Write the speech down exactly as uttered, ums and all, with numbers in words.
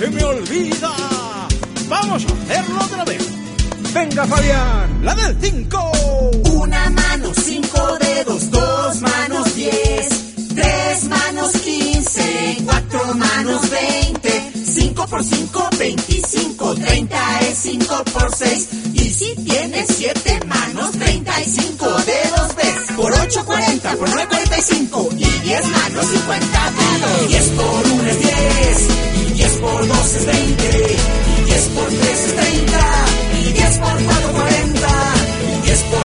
se me olvida. Vamos a hacerlo otra vez. Venga, Fabián, la del cinco. Una mano, cinco dedos, dos manos, diez. Tres manos, quince. Cuatro manos, veinte. Cinco por cinco, veinticinco. Treinta es cinco por seis. Y si tienes siete manos, treinta y cinco dedos ves. Por ocho, cuarenta. Por nueve, cuarenta y cinco. Y diez manos, cincuenta dedos. Diez por uno es diez. Y diez por dos es veinte. Y diez por tres es treinta. Y diez por cuatro